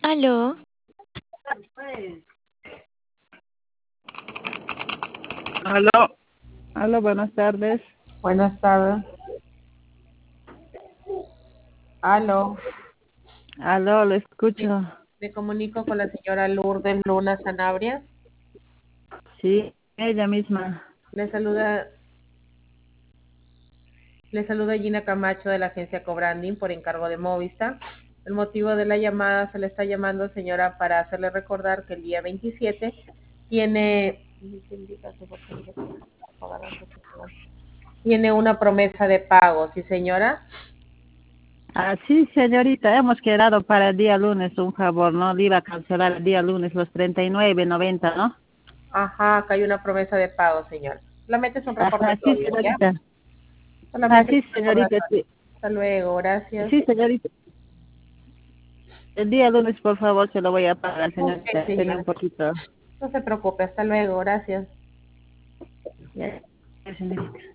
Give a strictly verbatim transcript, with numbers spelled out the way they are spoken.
Aló, Aló, aló, buenas tardes. Buenas tardes. Aló. Aló, lo Me, escucho. me comunico con la señora Lourdes Luna Sanabria. Sí, ella misma. Le saluda, le saluda Gina Camacho de la agencia Cobranding por encargo de Movista. El motivo de la llamada, se le está llamando, señora, para hacerle recordar que el día veintisiete tiene tiene una promesa de pago, ¿sí, señora? Ah, sí, señorita, hemos quedado para el día lunes un favor, ¿no? Le iba a cancelar el día lunes los treinta y nueve noventa, ¿no? Ajá, acá hay una promesa de pago, señora. Solamente es un Ajá, sí, recordatorio, ¿ya? señorita. Ah, Solamente es sí, un señorita, recordatorio. sí. Hasta luego, gracias. Sí, señorita. El día lunes, por favor, se lo voy a pagar, Ok, señorita. Tenga un señora. poquito. No se preocupe, hasta luego, gracias. Ya, señorita.